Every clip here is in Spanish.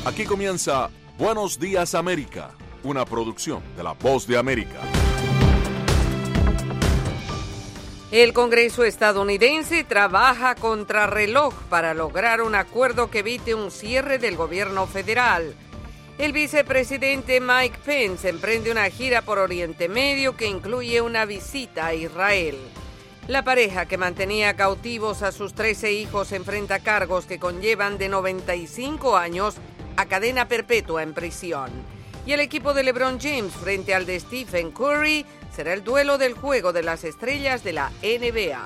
Aquí comienza Buenos Días América, una producción de La Voz de América. El Congreso estadounidense trabaja contrarreloj para lograr un acuerdo que evite un cierre del gobierno federal. El vicepresidente Mike Pence emprende una gira por Oriente Medio que incluye una visita a Israel. La pareja que mantenía cautivos a sus 13 hijos enfrenta cargos que conllevan de 95 años a cadena perpetua en prisión. Y el equipo de LeBron James frente al de Stephen Curry será el duelo del juego de las estrellas de la NBA.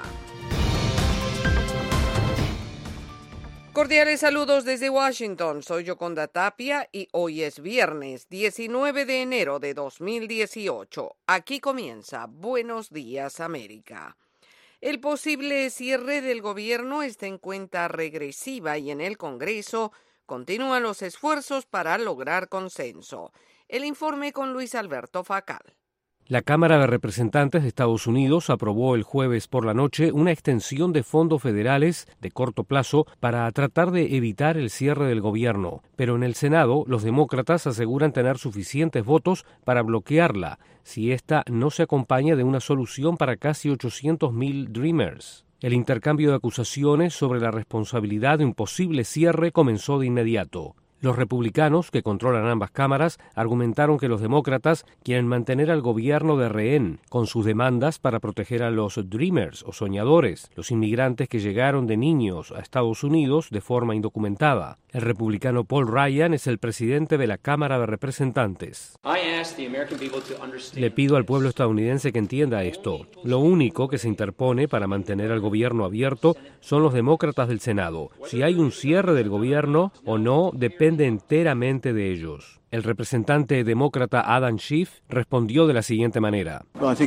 Cordiales saludos desde Washington, soy Yoconda Tapia y hoy es viernes 19 de enero de 2018. Aquí comienza Buenos Días América. El posible cierre del gobierno está en cuenta regresiva y en el Congreso continúan los esfuerzos para lograr consenso. El informe con Luis Alberto Facal. La Cámara de Representantes de Estados Unidos aprobó el jueves por la noche una extensión de fondos federales de corto plazo para tratar de evitar el cierre del gobierno. Pero en el Senado, los demócratas aseguran tener suficientes votos para bloquearla, si esta no se acompaña de una solución para casi 800,000 Dreamers. El intercambio de acusaciones sobre la responsabilidad de un posible cierre comenzó de inmediato. Los republicanos, que controlan ambas cámaras, argumentaron que los demócratas quieren mantener al gobierno de rehén con sus demandas para proteger a los Dreamers o soñadores, los inmigrantes que llegaron de niños a Estados Unidos de forma indocumentada. El republicano Paul Ryan es el presidente de la Cámara de Representantes. Le pido al pueblo estadounidense que entienda esto. Lo único que se interpone para mantener al gobierno abierto son los demócratas del Senado. Si hay un cierre del gobierno o no, depende enteramente de ellos. El representante demócrata Adam Schiff respondió de la siguiente manera.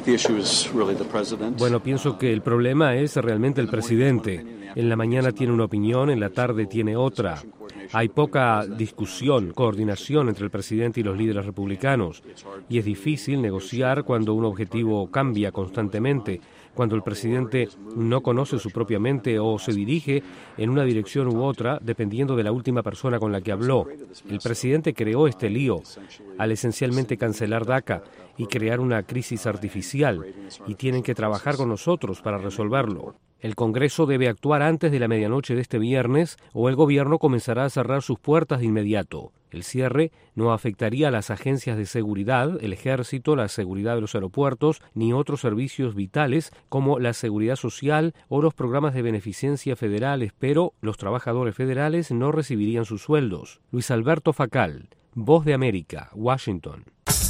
Bueno, pienso que el problema es realmente el presidente. En la mañana tiene una opinión, en la tarde tiene otra. Hay poca discusión, coordinación entre el presidente y los líderes republicanos. Y es difícil negociar cuando un objetivo cambia constantemente, cuando el presidente no conoce su propia mente o se dirige en una dirección u otra, dependiendo de la última persona con la que habló. El presidente creó este lío al esencialmente cancelar DACA y crear una crisis artificial, y tienen que trabajar con nosotros para resolverlo. El Congreso debe actuar antes de la medianoche de este viernes o el gobierno comenzará a cerrar sus puertas de inmediato. El cierre no afectaría a las agencias de seguridad, el ejército, la seguridad de los aeropuertos, ni otros servicios vitales como la seguridad social o los programas de beneficencia federales, pero los trabajadores federales no recibirían sus sueldos. Luis Alberto Facal, Voz de América, Washington.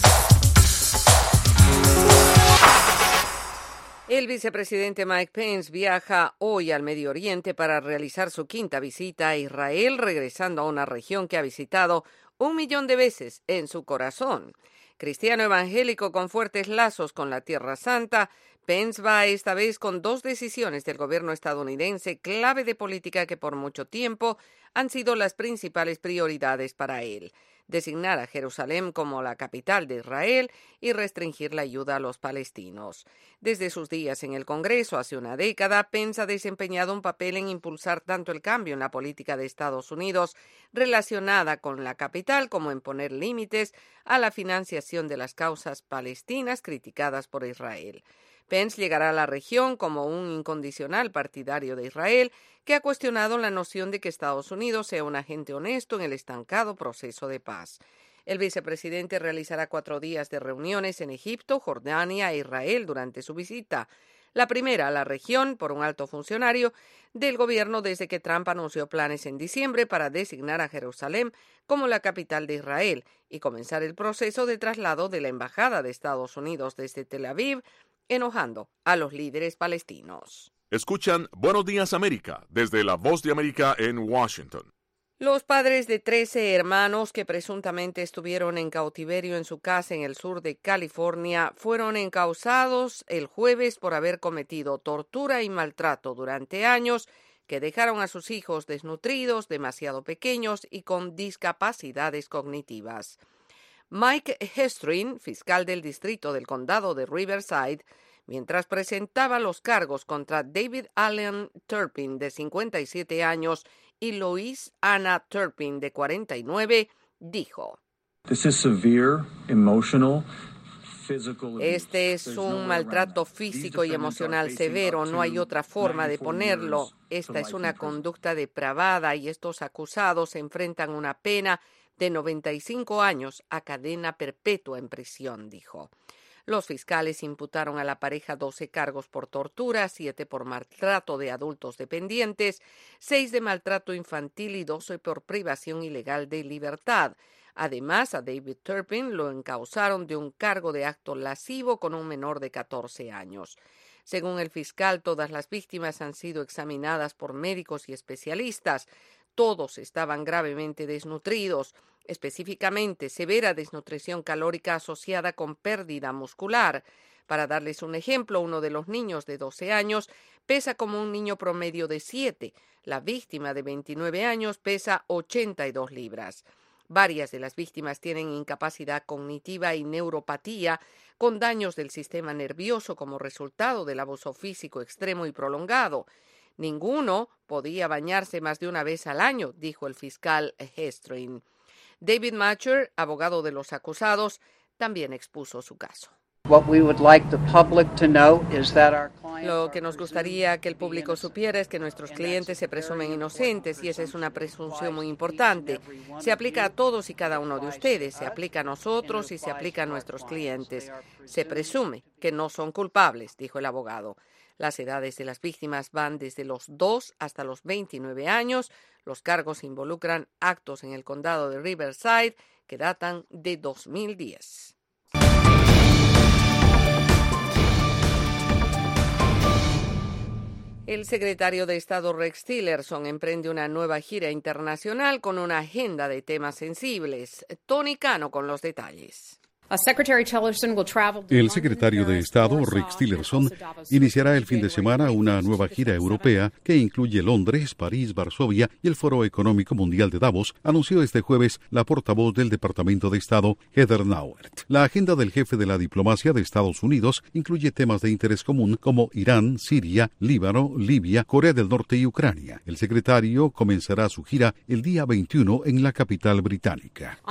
El vicepresidente Mike Pence viaja hoy al Medio Oriente para realizar su quinta visita a Israel, regresando a una región que ha visitado 1 millón de veces en su corazón. Cristiano evangélico con fuertes lazos con la Tierra Santa, Pence va esta vez con 2 decisiones del gobierno estadounidense clave de política que por mucho tiempo han sido las principales prioridades para él: designar a Jerusalén como la capital de Israel y restringir la ayuda a los palestinos. Desde sus días en el Congreso hace una década, Pence ha desempeñado un papel en impulsar tanto el cambio en la política de Estados Unidos relacionada con la capital como en poner límites a la financiación de las causas palestinas criticadas por Israel. Pence llegará a la región como un incondicional partidario de Israel que ha cuestionado la noción de que Estados Unidos sea un agente honesto en el estancado proceso de paz. El vicepresidente realizará 4 días de reuniones en Egipto, Jordania e Israel durante su visita. La primera a la región por un alto funcionario del gobierno desde que Trump anunció planes en diciembre para designar a Jerusalén como la capital de Israel y comenzar el proceso de traslado de la embajada de Estados Unidos desde Tel Aviv, enojando a los líderes palestinos. Escuchan Buenos Días América desde La Voz de América en Washington. Los padres de 13 hermanos que presuntamente estuvieron en cautiverio en su casa en el sur de California fueron encausados el jueves por haber cometido tortura y maltrato durante años que dejaron a sus hijos desnutridos, demasiado pequeños y con discapacidades cognitivas. Mike Hestrin, fiscal del distrito del condado de Riverside, mientras presentaba los cargos contra David Allen Turpin, de 57 años, y Louise Anna Turpin, de 49, dijo: Este es un maltrato físico y emocional severo, no hay otra forma de ponerlo. Esta es una conducta depravada y estos acusados enfrentan una pena de 95 años a cadena perpetua en prisión, dijo. Los fiscales imputaron a la pareja 12 cargos por tortura, 7 por maltrato de adultos dependientes, 6 de maltrato infantil y 12 por privación ilegal de libertad. Además, a David Turpin lo encausaron de un cargo de acto lascivo con un menor de 14 años. Según el fiscal, todas las víctimas han sido examinadas por médicos y especialistas. Todos estaban gravemente desnutridos, específicamente severa desnutrición calórica asociada con pérdida muscular. Para darles un ejemplo, uno de los niños de 12 años pesa como un niño promedio de 7. La víctima de 29 años pesa 82 libras. Varias de las víctimas tienen incapacidad cognitiva y neuropatía, con daños del sistema nervioso como resultado del abuso físico extremo y prolongado. Ninguno podía bañarse más de una vez al año, dijo el fiscal Hestrin. David Matcher, abogado de los acusados, también expuso su caso. Lo que nos gustaría que el público supiera es que nuestros clientes se presumen inocentes y esa es una presunción muy importante. Se aplica a todos y cada uno de ustedes, se aplica a nosotros y se aplica a nuestros clientes. Se presume que no son culpables, dijo el abogado. Las edades de las víctimas van desde los 2 hasta los 29 años. Los cargos involucran actos en el condado de Riverside que datan de 2010. El secretario de Estado Rex Tillerson emprende una nueva gira internacional con una agenda de temas sensibles. Tony Cano con los detalles. El secretario de Estado, Rex Tillerson, iniciará el fin de semana una nueva gira europea que incluye Londres, París, Varsovia y el Foro Económico Mundial de Davos, anunció este jueves la portavoz del Departamento de Estado, Heather Nauert. La agenda del jefe de la diplomacia de Estados Unidos incluye temas de interés común como Irán, Siria, Líbano, Libia, Corea del Norte y Ucrania. El secretario comenzará su gira el día 21 en la capital británica.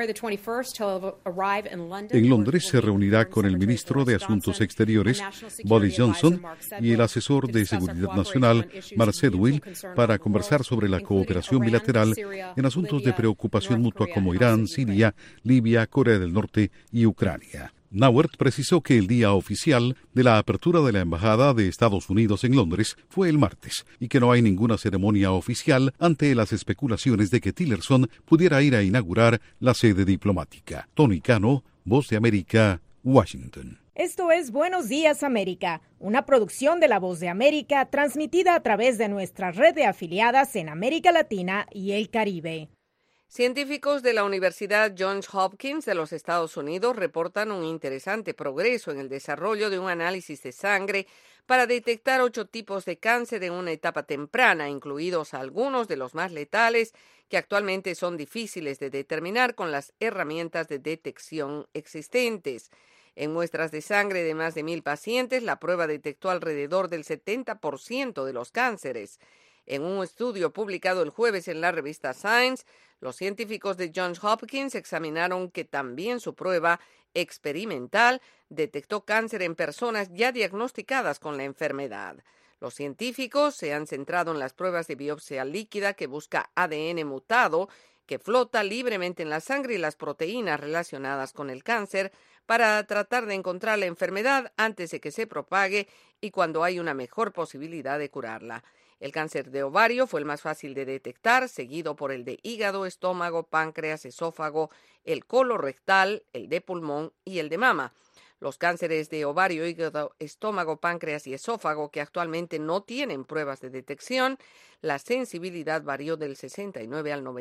En Londres se reunirá con el ministro de Asuntos Exteriores, Boris Johnson, y el asesor de Seguridad Nacional, Mark Sedwill, para conversar sobre la cooperación bilateral en asuntos de preocupación mutua como Irán, Siria, Libia, Corea del Norte y Ucrania. Nauert precisó que el día oficial de la apertura de la Embajada de Estados Unidos en Londres fue el martes y que no hay ninguna ceremonia oficial ante las especulaciones de que Tillerson pudiera ir a inaugurar la sede diplomática. Tony Cano, Voz de América, Washington. Esto es Buenos Días América, una producción de La Voz de América transmitida a través de nuestra red de afiliadas en América Latina y el Caribe. Científicos de la Universidad Johns Hopkins de los Estados Unidos reportan un interesante progreso en el desarrollo de un análisis de sangre para detectar 8 tipos de cáncer en una etapa temprana, incluidos algunos de los más letales que actualmente son difíciles de determinar con las herramientas de detección existentes. En muestras de sangre de más de 1,000 pacientes, la prueba detectó alrededor del 70% de los cánceres. En un estudio publicado el jueves en la revista Science, los científicos de Johns Hopkins examinaron que también su prueba experimental detectó cáncer en personas ya diagnosticadas con la enfermedad. Los científicos se han centrado en las pruebas de biopsia líquida que busca ADN mutado que flota libremente en la sangre y las proteínas relacionadas con el cáncer para tratar de encontrar la enfermedad antes de que se propague y cuando hay una mejor posibilidad de curarla. El cáncer de ovario fue el más fácil de detectar, seguido por el de hígado, estómago, páncreas, esófago, el colorectal, el de pulmón y el de mama. Los cánceres de ovario, hígado, estómago, páncreas y esófago, que actualmente no tienen pruebas de detección, la sensibilidad varió del 69 al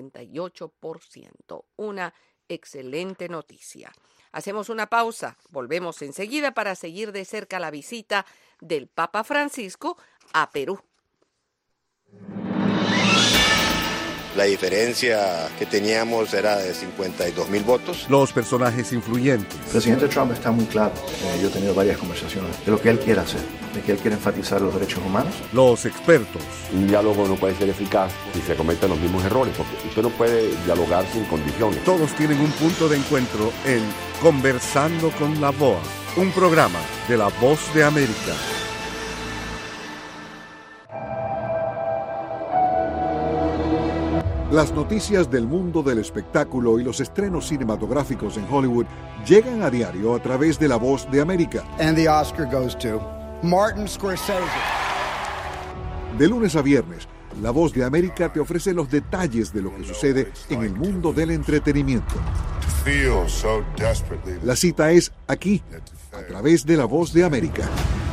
98%. Una excelente noticia. Hacemos una pausa, volvemos enseguida para seguir de cerca la visita del Papa Francisco a Perú. La diferencia que teníamos era de 52.000 votos. Los personajes influyentes. El presidente Trump está muy claro. Yo he tenido varias conversaciones de lo que él quiere hacer, de que él quiere enfatizar los derechos humanos. Los expertos. Un diálogo no puede ser eficaz si se cometen los mismos errores, porque usted no puede dialogar sin condiciones. Todos tienen un punto de encuentro en Conversando con la VOA, un programa de La Voz de América. Las noticias del mundo del espectáculo y los estrenos cinematográficos en Hollywood llegan a diario a través de La Voz de América. And the Oscar goes to Martin Scorsese. De lunes a viernes, La Voz de América te ofrece los detalles de lo que sucede en el mundo del entretenimiento. La cita es aquí, a través de La Voz de América.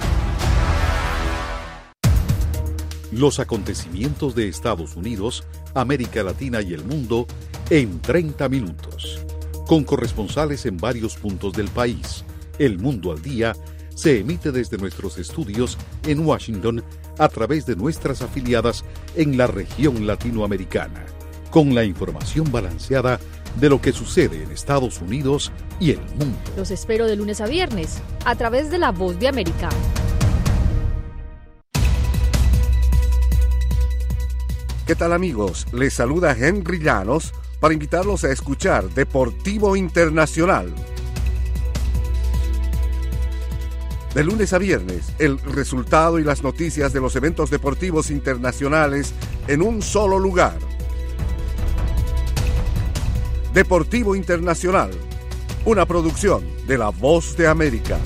Los acontecimientos de Estados Unidos, América Latina y el mundo en 30 minutos. Con corresponsales en varios puntos del país. El Mundo al Día se emite desde nuestros estudios en Washington a través de nuestras afiliadas en la región latinoamericana. Con la información balanceada de lo que sucede en Estados Unidos y el mundo. Los espero de lunes a viernes a través de La Voz de América. ¿Qué tal, amigos? Les saluda Henry Llanos para invitarlos a escuchar Deportivo Internacional. De lunes a viernes, el resultado y las noticias de los eventos deportivos internacionales en un solo lugar. Deportivo Internacional, una producción de La Voz de América.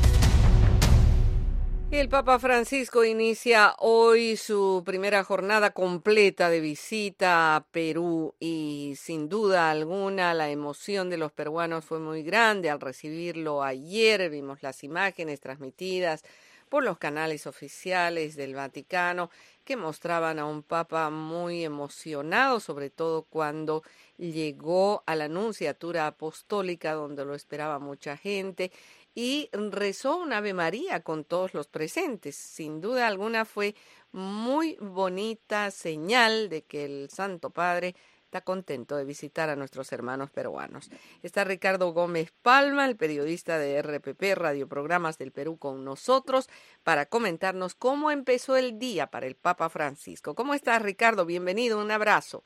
El Papa Francisco inicia hoy su primera jornada completa de visita a Perú y sin duda alguna la emoción de los peruanos fue muy grande al recibirlo ayer. Vimos las imágenes transmitidas por los canales oficiales del Vaticano que mostraban a un Papa muy emocionado, sobre todo cuando llegó a la Nunciatura Apostólica donde lo esperaba mucha gente y rezó un Ave María con todos los presentes. Sin duda alguna fue muy bonita señal de que el Santo Padre está contento de visitar a nuestros hermanos peruanos. Está Ricardo Gómez Palma, el periodista de RPP, Radioprogramas del Perú, con nosotros para comentarnos cómo empezó el día para el Papa Francisco. ¿Cómo estás, Ricardo? Bienvenido, un abrazo.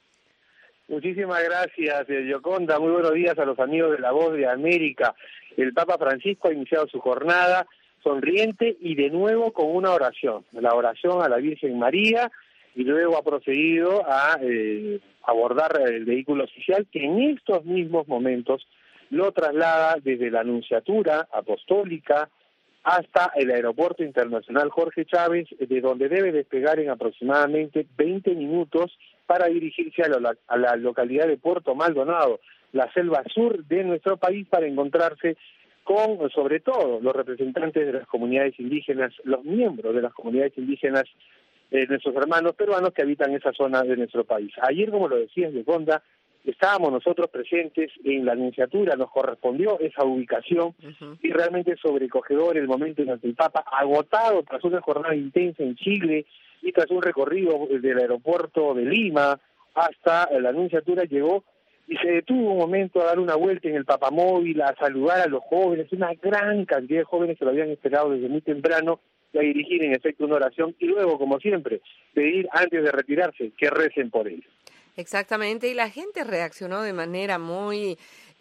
Muchísimas gracias, Yoconda. Muy buenos días a los amigos de La Voz de América. El Papa Francisco ha iniciado su jornada sonriente y de nuevo con una oración, la oración a la Virgen María, y luego ha procedido a abordar el vehículo oficial que en estos mismos momentos lo traslada desde la Nunciatura Apostólica hasta el Aeropuerto Internacional Jorge Chávez, de donde debe despegar en aproximadamente 20 minutos para dirigirse a la localidad de Puerto Maldonado, la selva sur de nuestro país, para encontrarse con, sobre todo, los representantes de las comunidades indígenas, los miembros de las comunidades indígenas, nuestros hermanos peruanos que habitan esa zona de nuestro país. Ayer, como lo decías, Yoconda, estábamos nosotros presentes en la Nunciatura, nos correspondió esa ubicación y realmente es sobrecogedor el momento en el que el Papa, agotado tras una jornada intensa en Chile y tras un recorrido del aeropuerto de Lima hasta la Nunciatura, llegó y se detuvo un momento a dar una vuelta en el papamóvil, a saludar a los jóvenes, una gran cantidad de jóvenes que lo habían esperado desde muy temprano, y a dirigir en efecto una oración y luego, como siempre, pedir antes de retirarse que recen por él. Exactamente, y la gente reaccionó de manera muy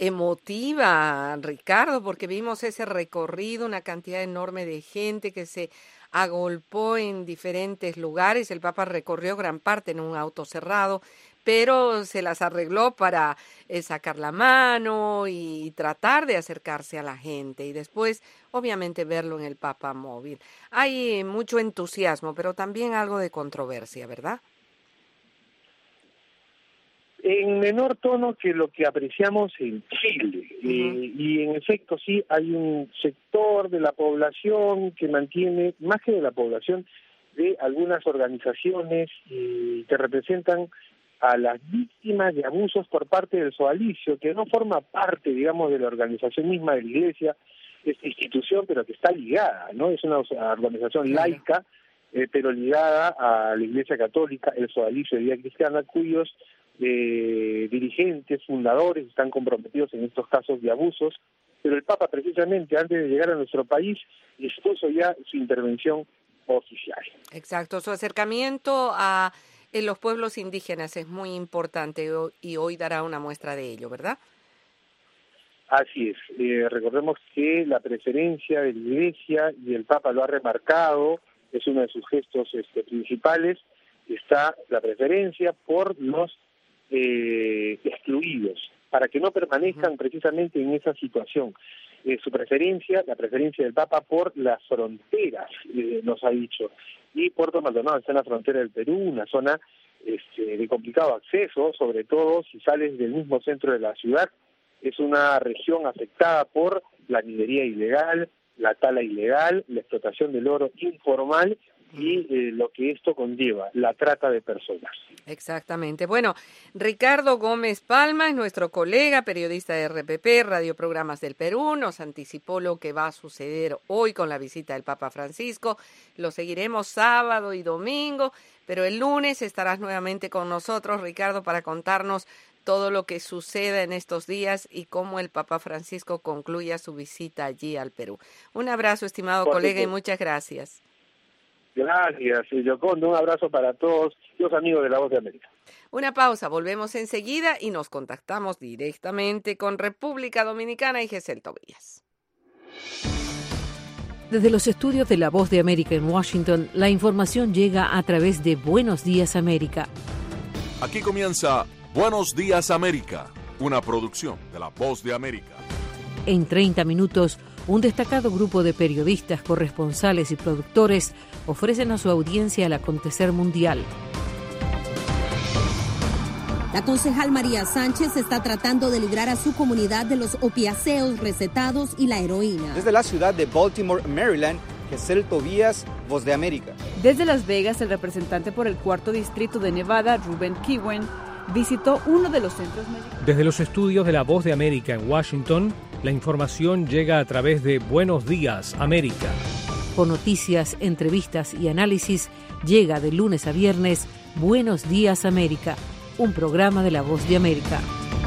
emotiva, Ricardo, porque vimos ese recorrido, una cantidad enorme de gente que se agolpó en diferentes lugares. El Papa recorrió gran parte en un auto cerrado, pero se las arregló para sacar la mano y tratar de acercarse a la gente y después, obviamente, verlo en el papamóvil. Hay mucho entusiasmo, pero también algo de controversia, ¿verdad? En menor tono que lo que apreciamos en Chile. Y en efecto sí hay un sector de la población que mantiene, más que de la población, de algunas organizaciones que representan a las víctimas de abusos por parte del sodalicio, que no forma parte, digamos, de la organización misma de la Iglesia, esta institución, pero que está ligada, ¿no? Es una organización laica pero ligada a la Iglesia Católica, el Sodalicio de Vida Cristiana, cuyos dirigentes, fundadores, están comprometidos en estos casos de abusos, pero el Papa, precisamente antes de llegar a nuestro país, dispuso ya su intervención oficial. Exacto, su acercamiento a los pueblos indígenas es muy importante y hoy dará una muestra de ello, ¿verdad? Así es, recordemos que la preferencia de la Iglesia, y el Papa lo ha remarcado, es uno de sus gestos principales, está la preferencia por los excluidos, para que no permanezcan precisamente en esa situación. Su preferencia, la preferencia del Papa por las fronteras, nos ha dicho, y Puerto Maldonado está en la frontera del Perú, una zona de complicado acceso, sobre todo si sales del mismo centro de la ciudad. Es una región afectada por la minería ilegal, la tala ilegal, la explotación del oro informal y lo que esto conlleva, la trata de personas. Exactamente. Bueno, Ricardo Gómez Palma es nuestro colega, periodista de RPP, Radioprogramas del Perú, nos anticipó lo que va a suceder hoy con la visita del Papa Francisco. Lo seguiremos sábado y domingo, pero el lunes estarás nuevamente con nosotros, Ricardo, para contarnos todo lo que suceda en estos días y cómo el Papa Francisco concluya su visita allí al Perú. Un abrazo, estimado colega, y muchas gracias. Gracias, Yoconda. Un abrazo para todos los amigos de La Voz de América. Una pausa, volvemos enseguida y nos contactamos directamente con República Dominicana y Gesell Tobías. Desde los estudios de La Voz de América en Washington, la información llega a través de Buenos Días América. Aquí comienza Buenos Días América, una producción de La Voz de América. En 30 minutos, un destacado grupo de periodistas, corresponsales y productores ofrecen a su audiencia el acontecer mundial. La concejal María Sánchez está tratando de librar a su comunidad de los opiáceos recetados y la heroína. Desde la ciudad de Baltimore, Maryland, Gesell Tobías, Voz de América. Desde Las Vegas, el representante por el 4º distrito de Nevada, Ruben Kiwen, visitó uno de los centros médicos. Desde los estudios de La Voz de América en Washington, la información llega a través de Buenos Días América. Con noticias, entrevistas y análisis, llega de lunes a viernes Buenos Días América, un programa de La Voz de América.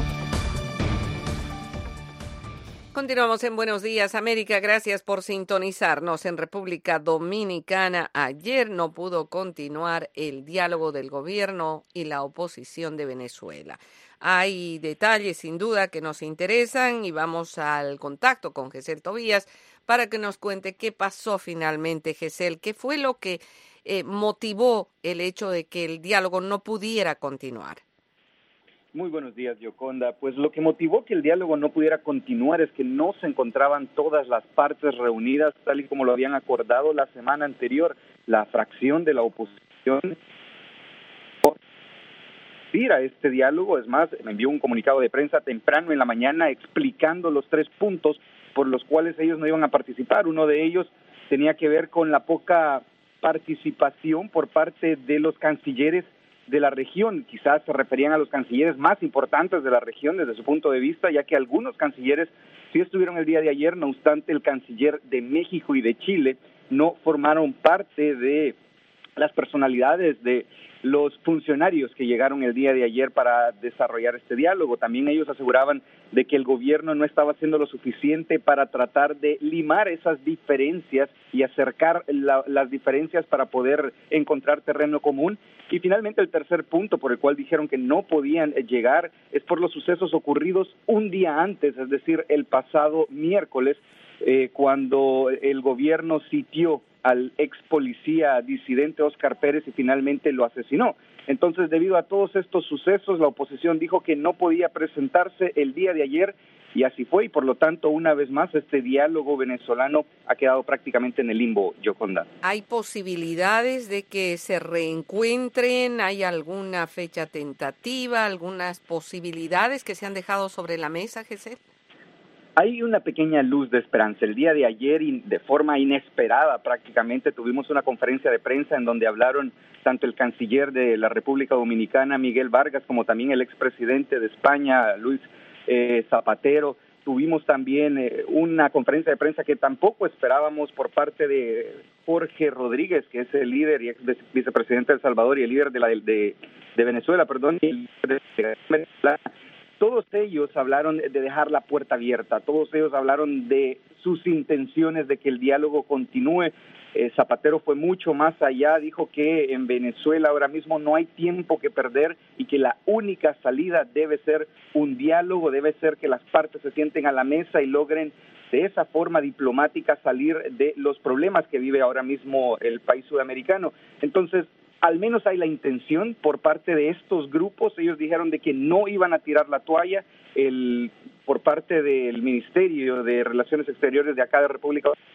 Continuamos en Buenos Días América, gracias por sintonizarnos. En República Dominicana ayer no pudo continuar el diálogo del gobierno y la oposición de Venezuela. Hay detalles sin duda que nos interesan y vamos al contacto con Gesell Tobías para que nos cuente qué pasó finalmente, Gesell, qué fue lo que motivó el hecho de que el diálogo no pudiera continuar. Muy buenos días, Yoconda. Pues lo que motivó que el diálogo no pudiera continuar es que no se encontraban todas las partes reunidas tal y como lo habían acordado la semana anterior. La fracción de la oposición ir a este diálogo, es más, me envió un comunicado de prensa temprano en la mañana explicando los 3 puntos por los cuales ellos no iban a participar. Uno de ellos tenía que ver con la poca participación por parte de los cancilleres de la región. Quizás se referían a los cancilleres más importantes de la región desde su punto de vista, ya que algunos cancilleres sí estuvieron el día de ayer, no obstante el canciller de México y de Chile no formaron parte de las personalidades de los funcionarios que llegaron el día de ayer para desarrollar este diálogo. También ellos aseguraban de que el gobierno no estaba haciendo lo suficiente para tratar de limar esas diferencias y acercar las diferencias para poder encontrar terreno común. Y finalmente el tercer punto por el cual dijeron que no podían llegar es por los sucesos ocurridos un día antes, es decir, el pasado miércoles, cuando el gobierno sitió al ex policía disidente Óscar Pérez y finalmente lo asesinó. Entonces, debido a todos estos sucesos, la oposición dijo que no podía presentarse el día de ayer y así fue, y por lo tanto, una vez más, este diálogo venezolano ha quedado prácticamente en el limbo, Yoconda. ¿Hay posibilidades de que se reencuentren? ¿Hay alguna fecha tentativa? ¿Algunas posibilidades que se han dejado sobre la mesa, Gesell? Hay una pequeña luz de esperanza. El día de ayer, de forma inesperada prácticamente, tuvimos una conferencia de prensa en donde hablaron tanto el canciller de la República Dominicana, Miguel Vargas, como también el expresidente de España, Luis Zapatero, Tuvimos también una conferencia de prensa que tampoco esperábamos por parte de Jorge Rodríguez, que es el líder y ex vicepresidente de El Salvador y el líder de Venezuela, Todos ellos hablaron de dejar la puerta abierta, todos ellos hablaron de sus intenciones de que el diálogo continúe. Zapatero fue mucho más allá, dijo que en Venezuela ahora mismo no hay tiempo que perder y que la única salida debe ser un diálogo, debe ser que las partes se sienten a la mesa y logren de esa forma diplomática salir de los problemas que vive ahora mismo el país sudamericano. Entonces, al menos hay la intención por parte de estos grupos. Ellos dijeron de que no iban a tirar la toalla. Por parte del Ministerio de Relaciones Exteriores de acá de República Dominicana.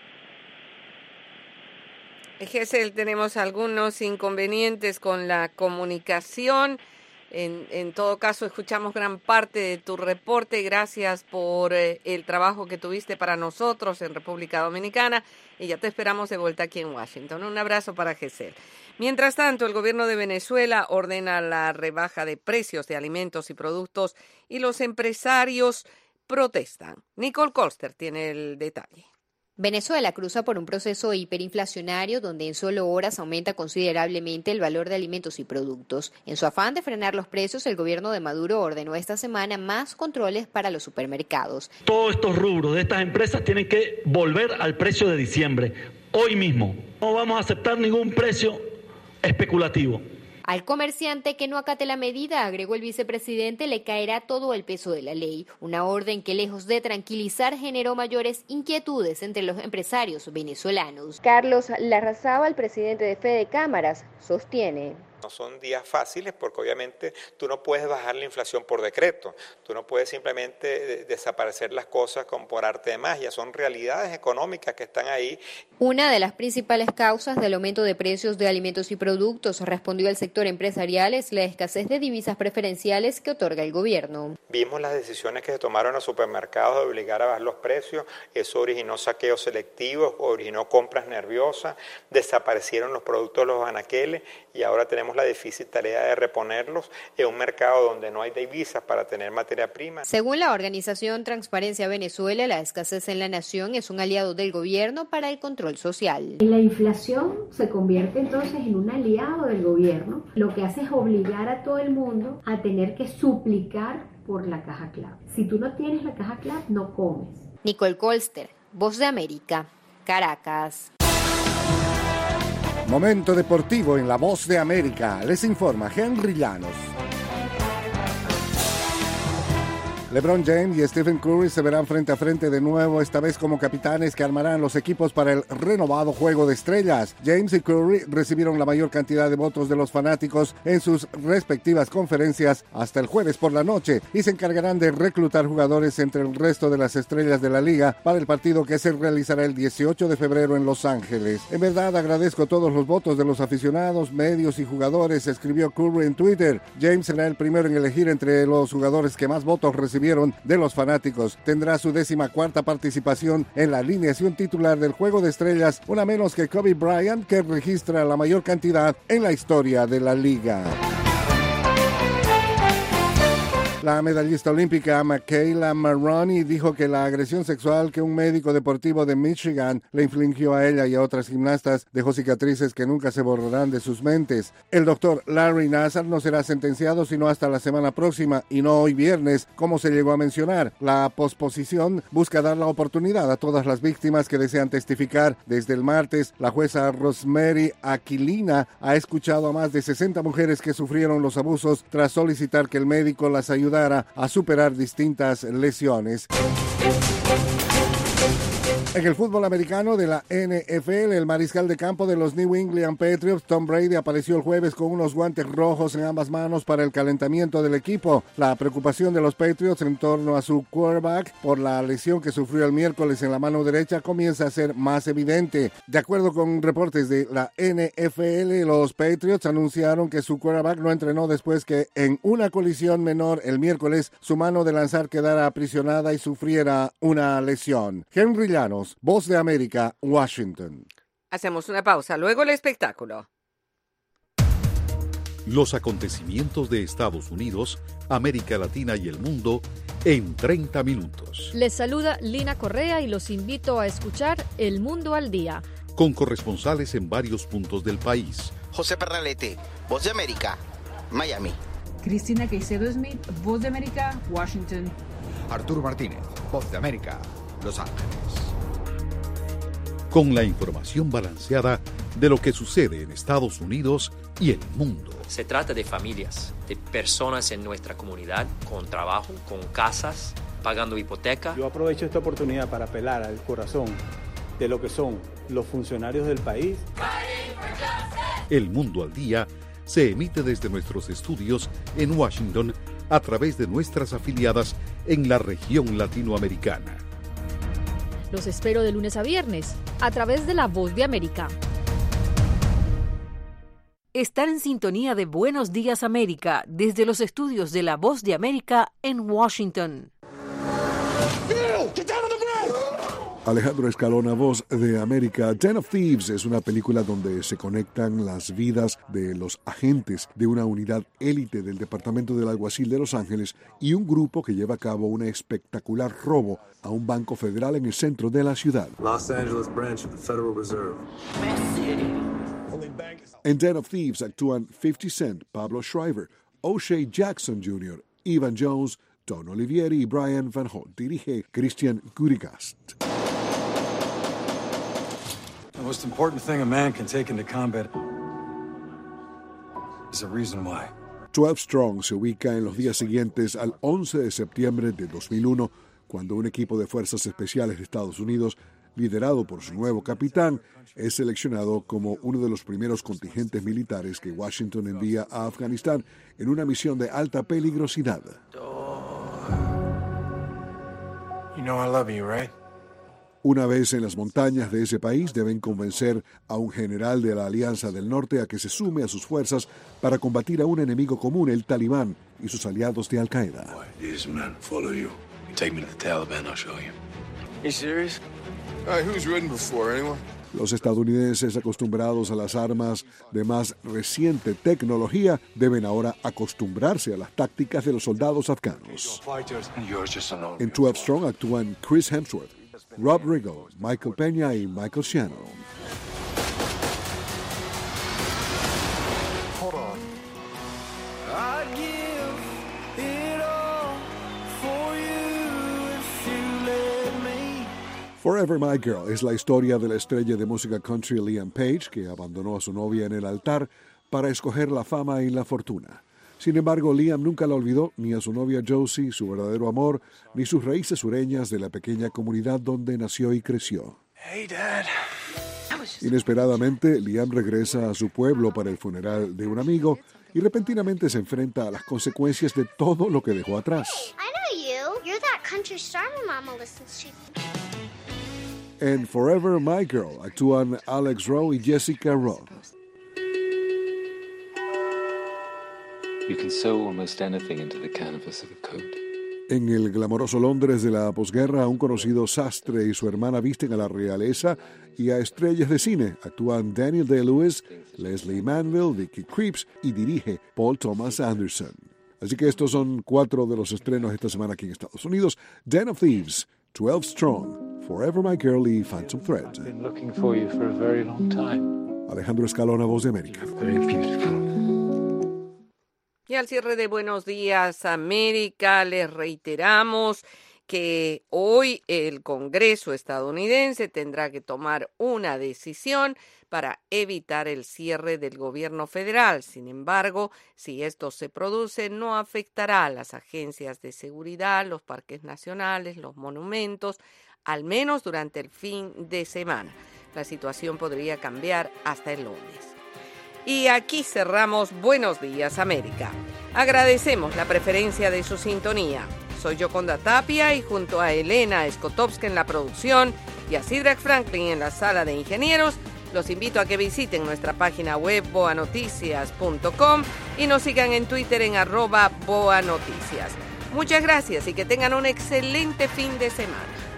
Gesell, tenemos algunos inconvenientes con la comunicación. En todo caso, escuchamos gran parte de tu reporte. Gracias por el trabajo que tuviste para nosotros en República Dominicana y ya te esperamos de vuelta aquí en Washington. Un abrazo para Gesell. Mientras tanto, el gobierno de Venezuela ordena la rebaja de precios de alimentos y productos y los empresarios protestan. Nicole Colster tiene el detalle. Venezuela cruza por un proceso hiperinflacionario donde en solo horas aumenta considerablemente el valor de alimentos y productos. En su afán de frenar los precios, el gobierno de Maduro ordenó esta semana más controles para los supermercados. Todos estos rubros de estas empresas tienen que volver al precio de diciembre, hoy mismo. No vamos a aceptar ningún precio especulativo. Al comerciante que no acate la medida, agregó el vicepresidente, le caerá todo el peso de la ley. Una orden que, lejos de tranquilizar, generó mayores inquietudes entre los empresarios venezolanos. Carlos Larrazábal, presidente de Fede Cámaras, sostiene: no son días fáciles porque obviamente tú no puedes bajar la inflación por decreto, tú no puedes simplemente desaparecer las cosas con por arte de magia, son realidades económicas que están ahí. Una de las principales causas del aumento de precios de alimentos y productos, respondió el sector empresarial, es la escasez de divisas preferenciales que otorga el gobierno. Vimos las decisiones que se tomaron en los supermercados de obligar a bajar los precios, eso originó saqueos selectivos, originó compras nerviosas, desaparecieron los productos de los anaqueles y ahora tenemos la difícil tarea de reponerlos en un mercado donde no hay divisas para tener materia prima. Según la organización Transparencia Venezuela, la escasez en la nación es un aliado del gobierno para el control social. La inflación se convierte entonces en un aliado del gobierno. Lo que hace es obligar a todo el mundo a tener que suplicar por la caja clave. Si tú no tienes la caja clave, no comes. Nicole Colster, Voz de América, Caracas. Momento deportivo en La Voz de América. Les informa Henry Llanos. LeBron James y Stephen Curry se verán frente a frente de nuevo, esta vez como capitanes que armarán los equipos para el renovado Juego de Estrellas. James y Curry recibieron la mayor cantidad de votos de los fanáticos en sus respectivas conferencias hasta el jueves por la noche y se encargarán de reclutar jugadores entre el resto de las estrellas de la liga para el partido que se realizará el 18 de febrero en Los Ángeles. En verdad agradezco todos los votos de los aficionados, medios y jugadores, escribió Curry en Twitter. James será el primero en elegir entre los jugadores que más votos recibieron de los fanáticos. Tendrá su 14ª participación en la alineación titular del Juego de Estrellas, una menos que Kobe Bryant, que registra la mayor cantidad en la historia de la liga. La medallista olímpica Michaela Maroney dijo que la agresión sexual que un médico deportivo de Michigan le infligió a ella y a otras gimnastas dejó cicatrices que nunca se borrarán de sus mentes. El doctor Larry Nassar no será sentenciado sino hasta la semana próxima y no hoy viernes, como se llegó a mencionar. La posposición busca dar la oportunidad a todas las víctimas que desean testificar. Desde el martes, la jueza Rosemary Aquilina ha escuchado a más de 60 mujeres que sufrieron los abusos tras solicitar que el médico las ayudara a superar distintas lesiones. En el fútbol americano de la NFL, el mariscal de campo de los New England Patriots, Tom Brady, apareció el jueves con unos guantes rojos en ambas manos para el calentamiento del equipo. La preocupación de los Patriots en torno a su quarterback por la lesión que sufrió el miércoles en la mano derecha comienza a ser más evidente. De acuerdo con reportes de la NFL, los Patriots anunciaron que su quarterback no entrenó después que en una colisión menor el miércoles su mano de lanzar quedara aprisionada y sufriera una lesión. Henry Llanos, Voz de América, Washington. Hacemos una pausa, luego el espectáculo. Los acontecimientos de Estados Unidos, América Latina y el mundo en 30 minutos. Les saluda Lina Correa y los invito a escuchar El Mundo al Día. Con corresponsales en varios puntos del país. José Pernalete, Voz de América, Miami. Cristina Caicedo Smith, Voz de América, Washington. Arturo Martínez, Voz de América, Los Ángeles. Con la información balanceada de lo que sucede en Estados Unidos y el mundo. Se trata de familias, de personas en nuestra comunidad, con trabajo, con casas, pagando hipoteca. Yo aprovecho esta oportunidad para apelar al corazón de lo que son los funcionarios del país. El Mundo al Día se emite desde nuestros estudios en Washington a través de nuestras afiliadas en la región latinoamericana. Los espero de lunes a viernes, a través de La Voz de América. Están en sintonía de Buenos Días América, desde los estudios de La Voz de América en Washington. Alejandro Escalona, Voz de América. Den of Thieves es una película donde se conectan las vidas de los agentes de una unidad élite del Departamento del Alguacil de Los Ángeles y un grupo que lleva a cabo un espectacular robo a un banco federal en el centro de la ciudad. Los Angeles Branch of the Federal Reserve. En Den of Thieves actúan 50 Cent, Pablo Schreiber, O'Shea Jackson Jr., Evan Jones, Don Olivieri y Brian Van Holt. Dirige Christian Gurigast. The most important thing a man can take into combat is a reason why. 12 Strong se ubica en los días siguientes al 11 de septiembre de 2001, cuando un equipo de fuerzas especiales de Estados Unidos, liderado por su nuevo capitán, es seleccionado como uno de los primeros contingentes militares que Washington envía a Afganistán en una misión de alta peligrosidad. You know I love you, right? Una vez en las montañas de ese país, deben convencer a un general de la Alianza del Norte a que se sume a sus fuerzas para combatir a un enemigo común, el Talibán, y sus aliados de Al-Qaeda. These men follow you. You take me to the Taliban, I'll show you. You serious? All right, who's ridden before? Anyone? Los estadounidenses, acostumbrados a las armas de más reciente tecnología, deben ahora acostumbrarse a las tácticas de los soldados afganos. En 12 Strong actúan Chris Hemsworth, Rob Riggle, Michael Peña y Michael Shannon. Hold on. I'd give it all for you if you let me. Forever My Girl es la historia de la estrella de música country Liam Page, que abandonó a su novia en el altar para escoger la fama y la fortuna. Sin embargo, Liam nunca la olvidó, ni a su novia Josie, su verdadero amor, ni sus raíces sureñas de la pequeña comunidad donde nació y creció. Hey, Dad. Inesperadamente, Liam regresa a su pueblo para el funeral de un amigo y repentinamente se enfrenta a las consecuencias de todo lo que dejó atrás. I know you. You're that country star my mama listens to. En Forever My Girl actúan Alex Rowe y Jessica Rowe. You can sew almost anything into the canvas of a coat. En el glamoroso Londres de la posguerra, un conocido sastre y su hermana visten a la realeza y a estrellas de cine. Actúan Daniel Day-Lewis, Leslie Manville, Vicky Krieps y dirige Paul Thomas Anderson. Así que estos son 4 de los estrenos esta semana aquí en Estados Unidos. Den of Thieves, 12 Strong, Forever My Girl y Phantom Thread. I've been looking for you for a very long time. Alejandro Escalona, Voz de América. Very beautiful. Y al cierre de Buenos Días América, les reiteramos que hoy el Congreso estadounidense tendrá que tomar una decisión para evitar el cierre del gobierno federal. Sin embargo, si esto se produce, no afectará a las agencias de seguridad, los parques nacionales, los monumentos, al menos durante el fin de semana. La situación podría cambiar hasta el lunes. Y aquí cerramos Buenos Días América. Agradecemos la preferencia de su sintonía. Soy Yoconda Tapia y junto a Elena Skotowska en la producción y a Sidrak Franklin en la sala de ingenieros, los invito a que visiten nuestra página web boanoticias.com y nos sigan en Twitter en @boanoticias. Muchas gracias y que tengan un excelente fin de semana.